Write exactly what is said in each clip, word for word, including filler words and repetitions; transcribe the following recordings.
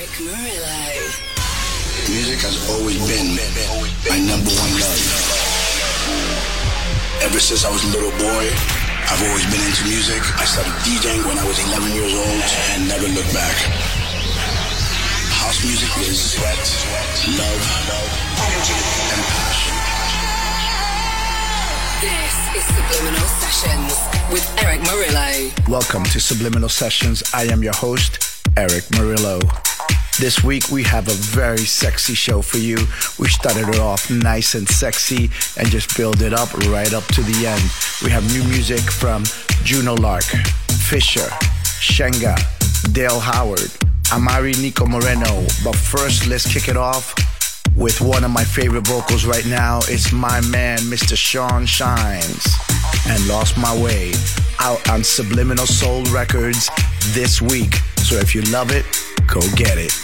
Eric Murillo. Music has always been my number one love. Ever since I was a little boy, I've always been into music. I started DJing when I was eleven years old and never looked back. House music is sweat, love, energy, and passion. This is Subliminal Sessions with Eric Murillo. Welcome to Subliminal Sessions. I am your host, Eric Murillo. This week we have a very sexy show for you. We started it off nice and sexy and just build it up right up to the end. We have new music from Juno Lark, Fisher, Shenga, Dale Howard, Amari Nico Moreno. But first, let's kick it off with one of my favorite vocals right now. It's my man, Mister Sean Shines, and Lost My Way, out on Subliminal Soul Records this week. So if you love it, go get it.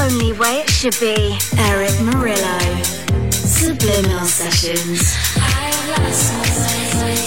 only way it should be. Eric Murillo, Subliminal Sessions. I lost my way.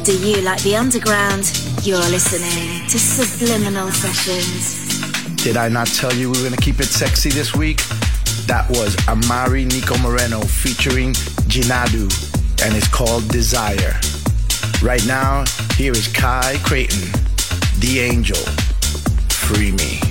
Do you like the underground? You're listening to Subliminal Sessions. Did I not tell you we were going to keep it sexy this week? That was Amari Nico Moreno featuring Jinadu, and it's called Desire. Right now, here is Kai Creighton, The Angel, Free Me.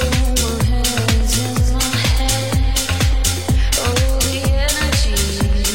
Oh, the energy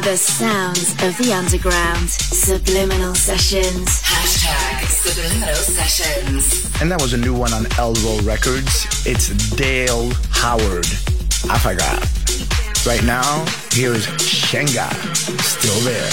The sounds of the underground. Subliminal Sessions. Hashtag Subliminal Sessions. And that was a new one on Elrow Records. It's Dale Howard. I forgot. Right now, here is Shenga. Still there.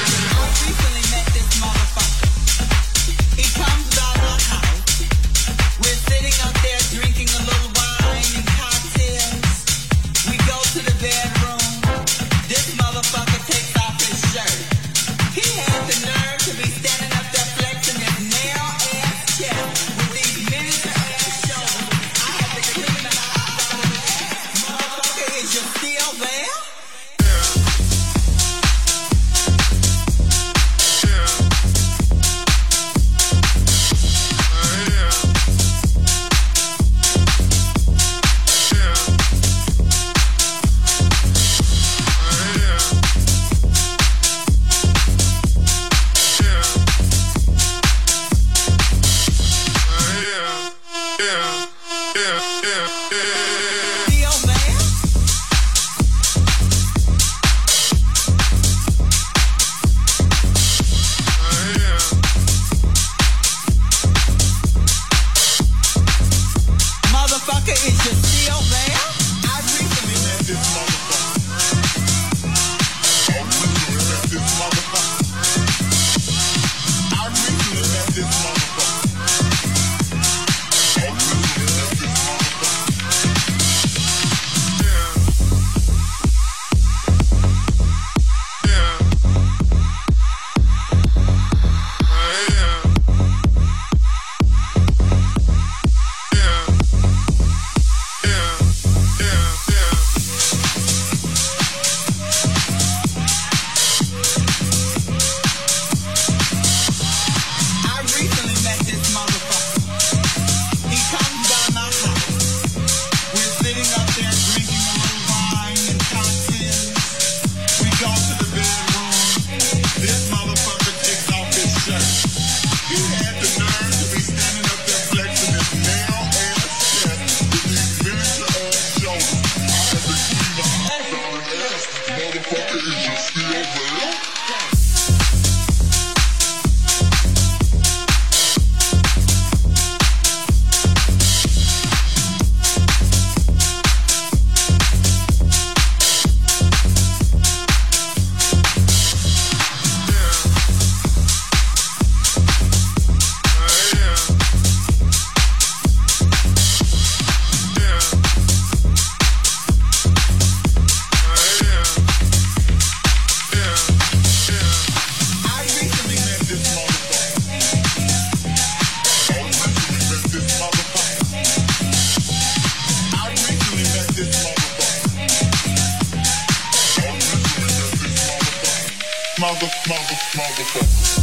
Mother, mother, motherfucker.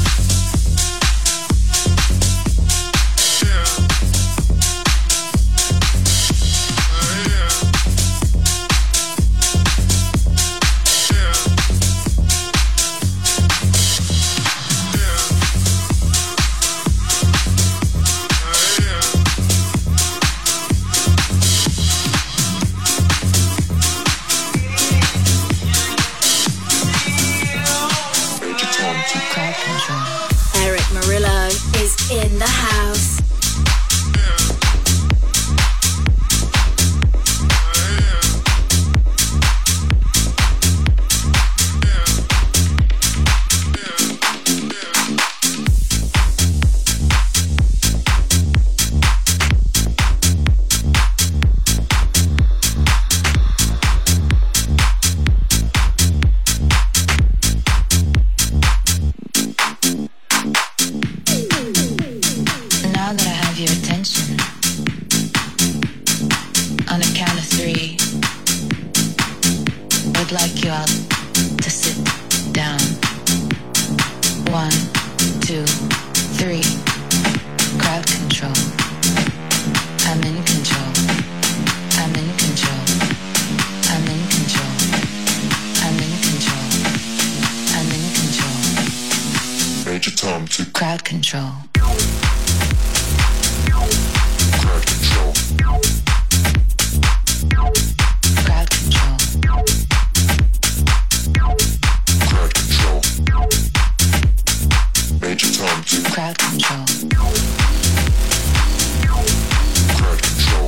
Eric Murillo is in the house. Crowd control. Crowd control. Crowd control. Crowd control. Crowd control.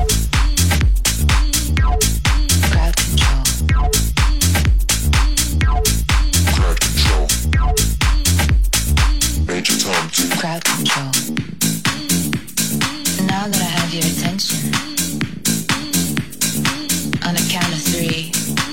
Crowd control. Crowd control. Major Tom to Crowd control. Now that I have your attention, on a count of three,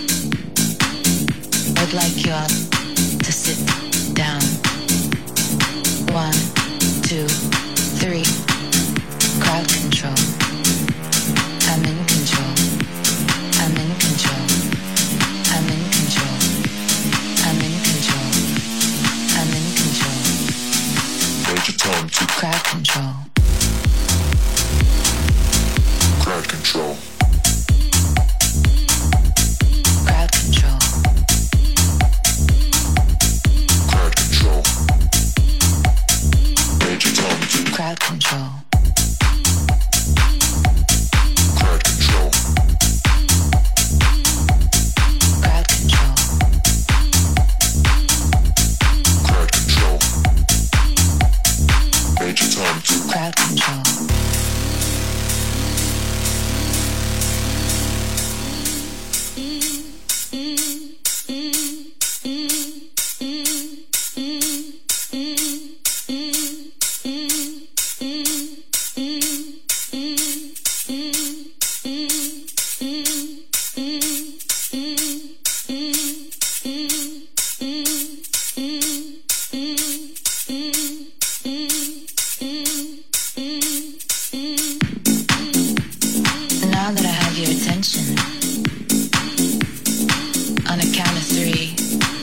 I'd like you all to sit down. One, two, three. Crowd control. I'm in control. I'm in control. I'm in control. I'm in control. I'm in control. Major Tom to Crowd control. crowd control. Crowd control. Crowd control. Major Tom to Crowd control. crowd control. Crowd control. Crowd control. Major Tom to Crowd control. Now that I have your attention, on a count of three,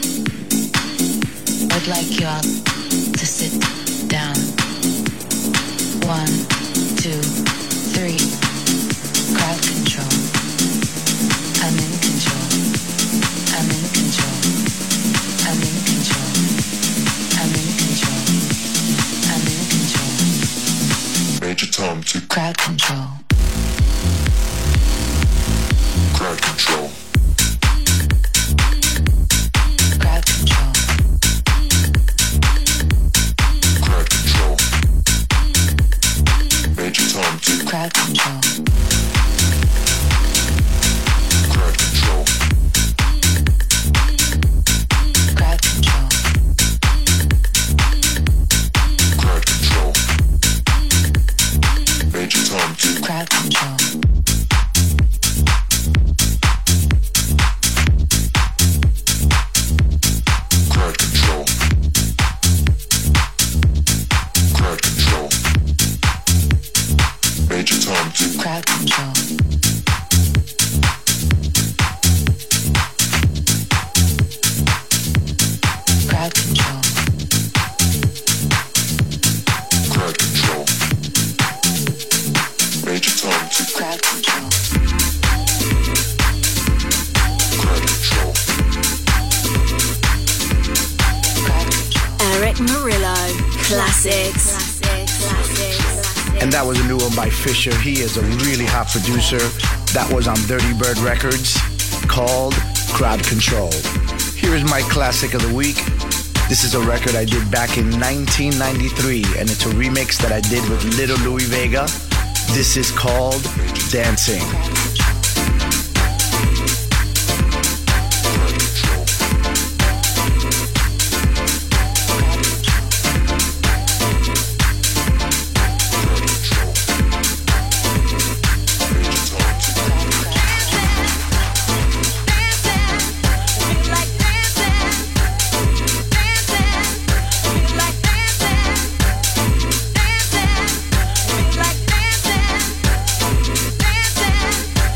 I'd like you all to sit down. One, two, three. Crowd control. I'm in control. I'm in control. I'm in control. I'm in control. I'm in control. Major Tom to Crowd control. crowd control. Crowd control. Crowd control. Major Tom to Crowd control. crowd control. Crowd control. Crowd control. Major Tom to Crowd control. crowd control. Crowd control. Major Tom to Crowd control. Crowd control. crowd control. Major Tom to Crowd control. crowd control. Crowd control. Eric Murillo. Classics. Classics. Classics. And that was a new one by Fisher. He is a really hot producer. That was on Dirty Bird Records, called Crowd Control. Here is my classic of the week. This is a record I did back in nineteen ninety-three, and it's a remix that I did with Little Louis Vega. This is called Dancing. Dancing,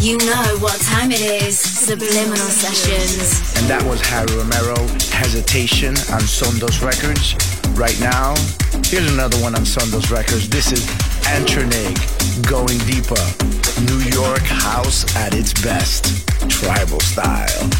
You know what time it is. Subliminal Sessions. And that was Harry Romero, Hesitation on Sondos Records. Right now, here's another one on Sondos Records. This is Antronig, Going Deeper. New York house at its best. Tribal style.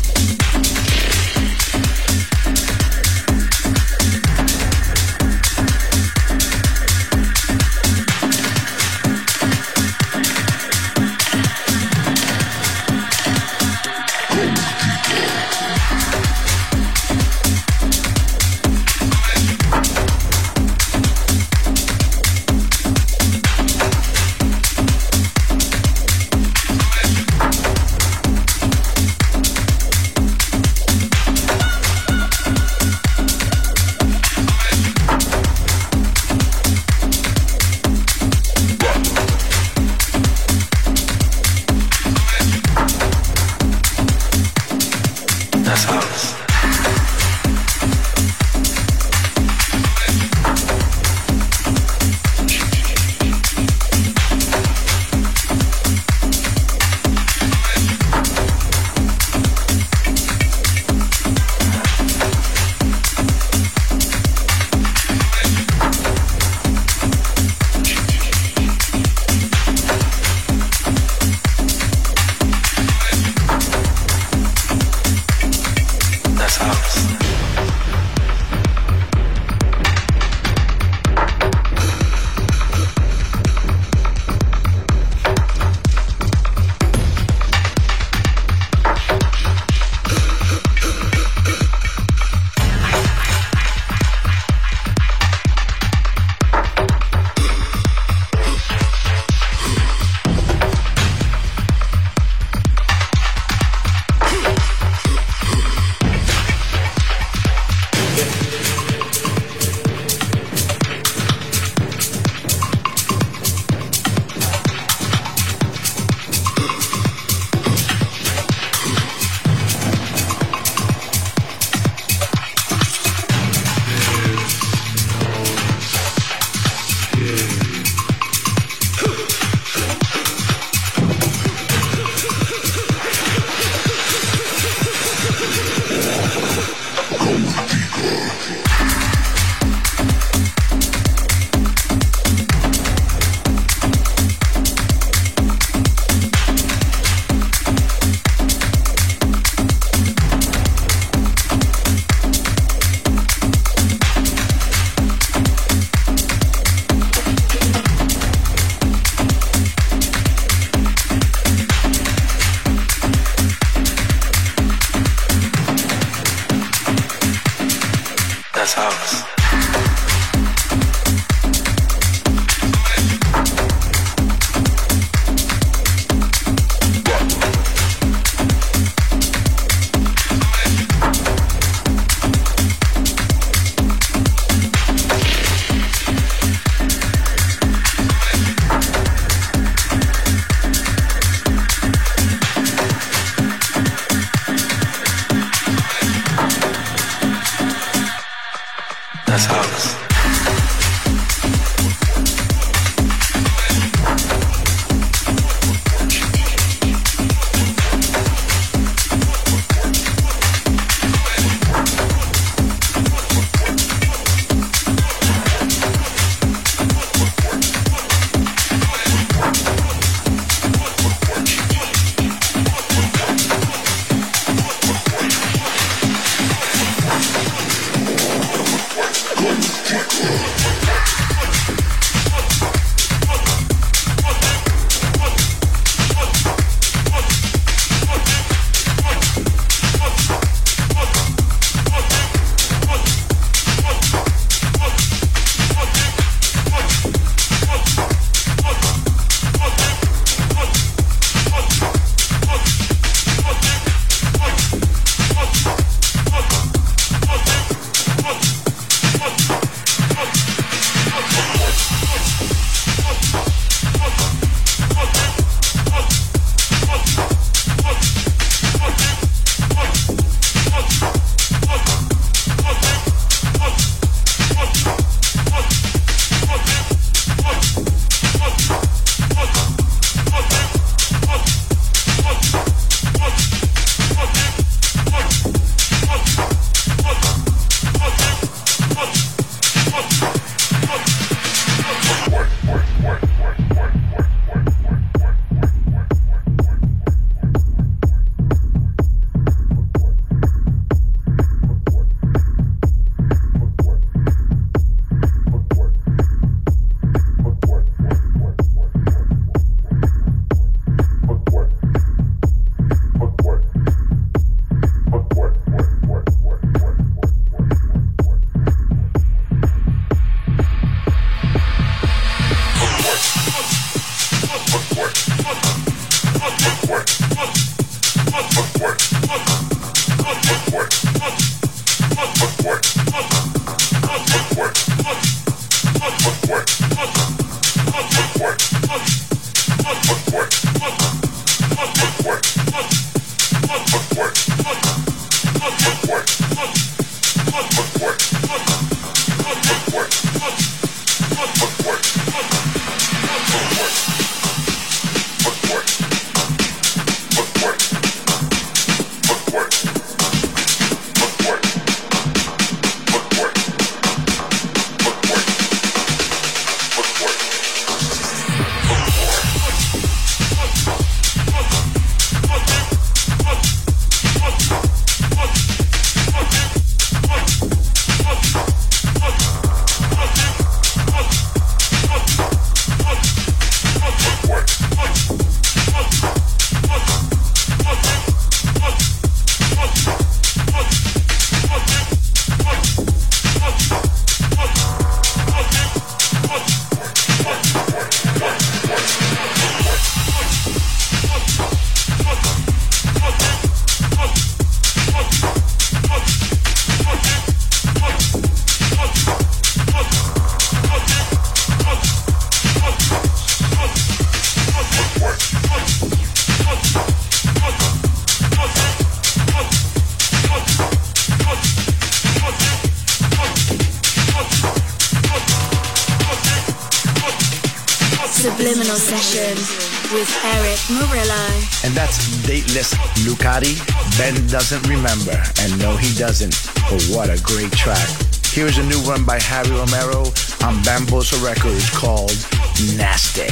Subliminal Sessions with Eric Murillo. And that's Dateless Lucati. Ben doesn't remember, and no he doesn't, but what a great track. Here's a new one by Harry Romero on Bambosa Records called Nasty.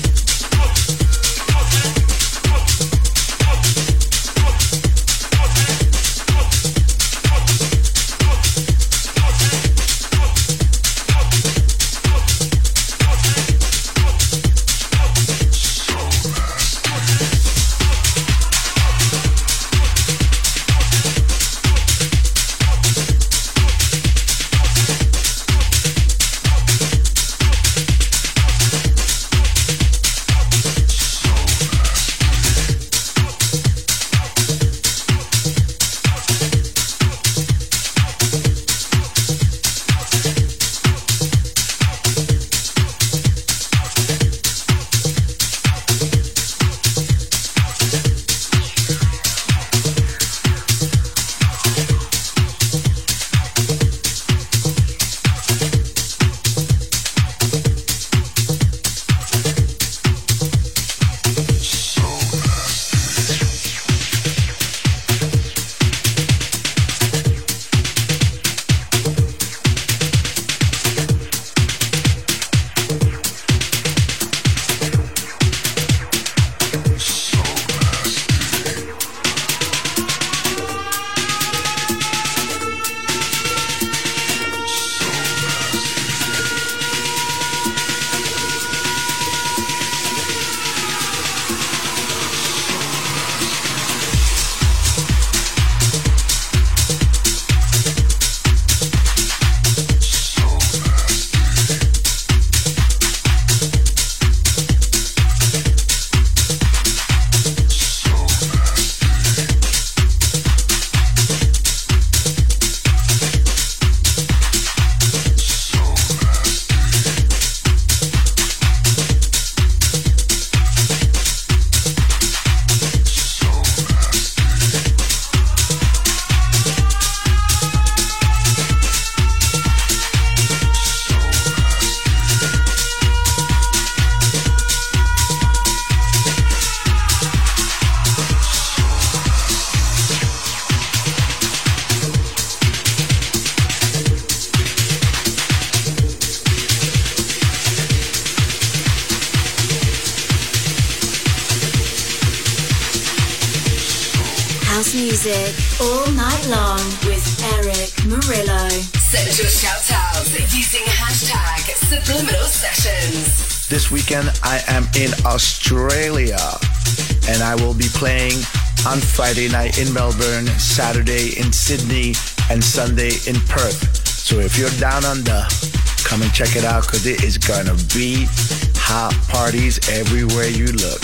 House music all night long with Eric Murillo. Send your shout outs using hashtag Subliminal Sessions. This weekend I am in Australia and I will be playing on Friday night in Melbourne, Saturday in Sydney, and Sunday in Perth. So if you're down under, come and check it out because it is gonna be hot parties everywhere you look.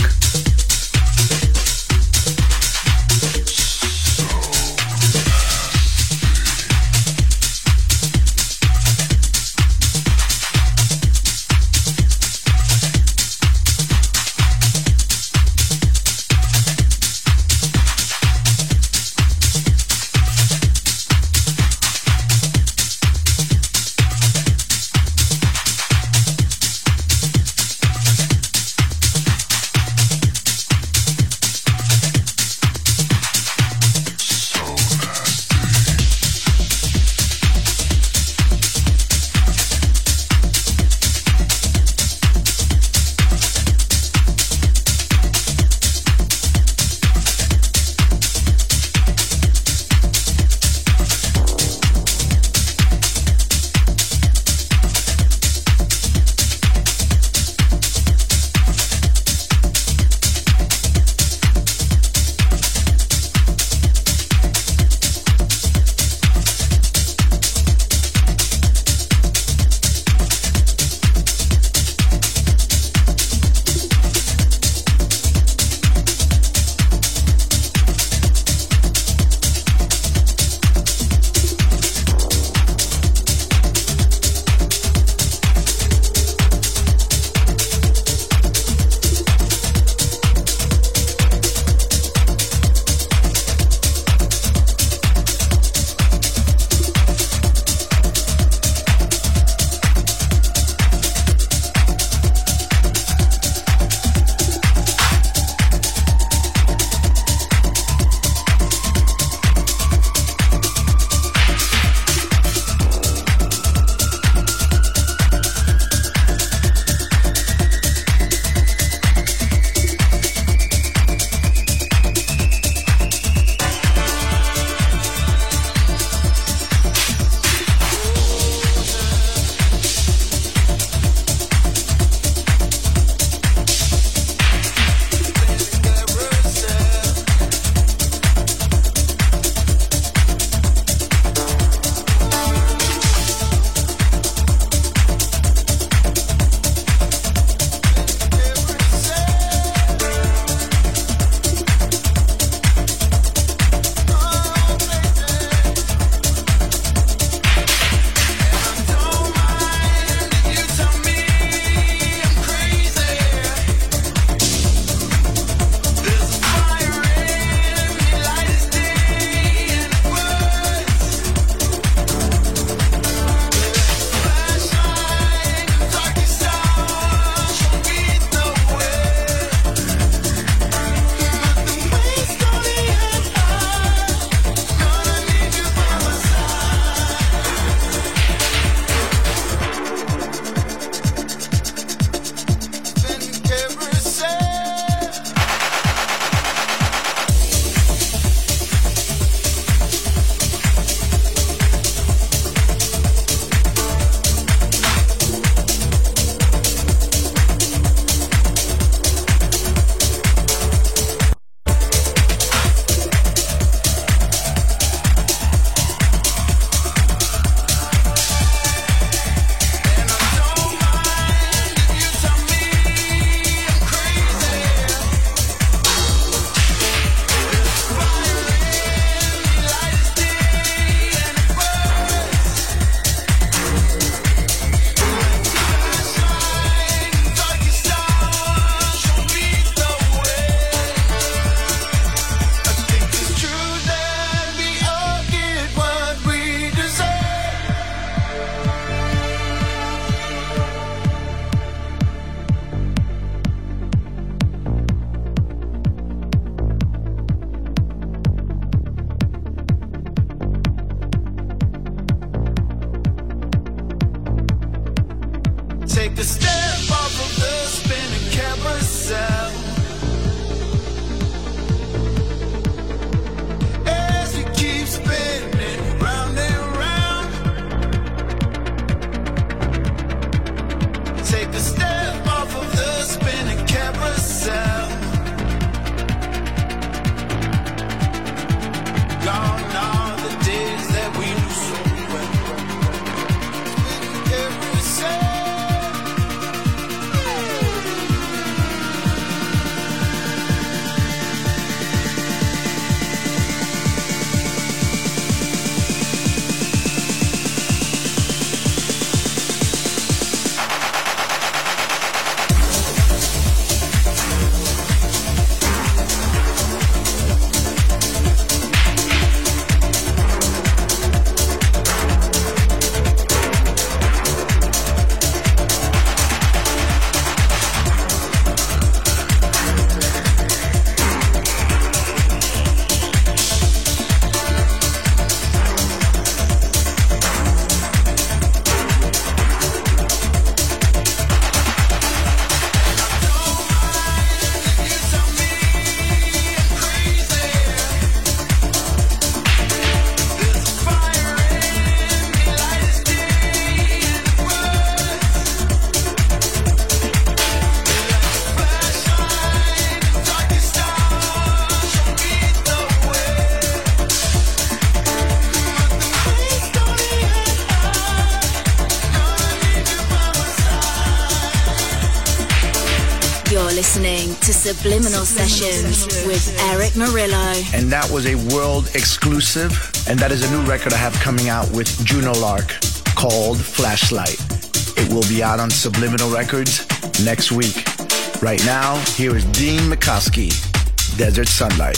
You're listening to Subliminal Sessions with Eric Murillo. And that was a world exclusive. And that is a new record I have coming out with Juno Lark called Flashlight. It will be out on Subliminal Records next week. Right now, here is Dean McCoskey, Desert Sunlight.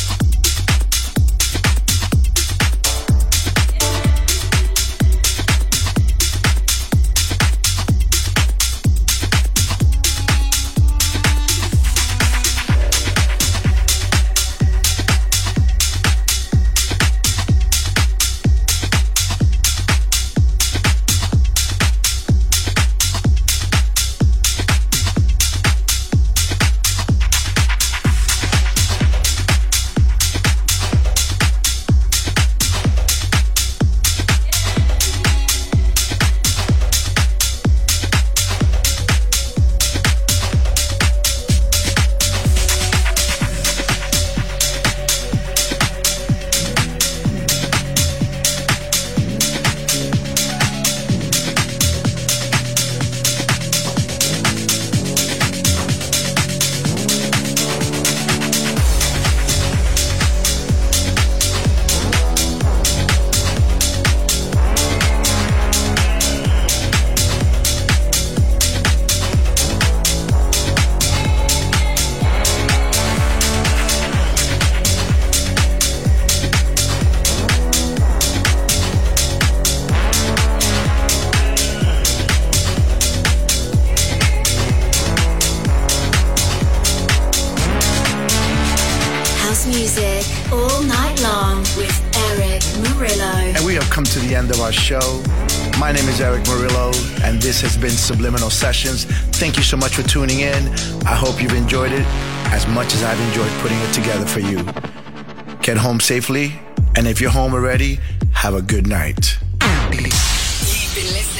Show. My name is Eric Murillo, and this has been Subliminal Sessions. Thank you so much for tuning in. I hope you've enjoyed it as much as I've enjoyed putting it together for you. Get home safely, and if you're home already, have a good night. You've been listening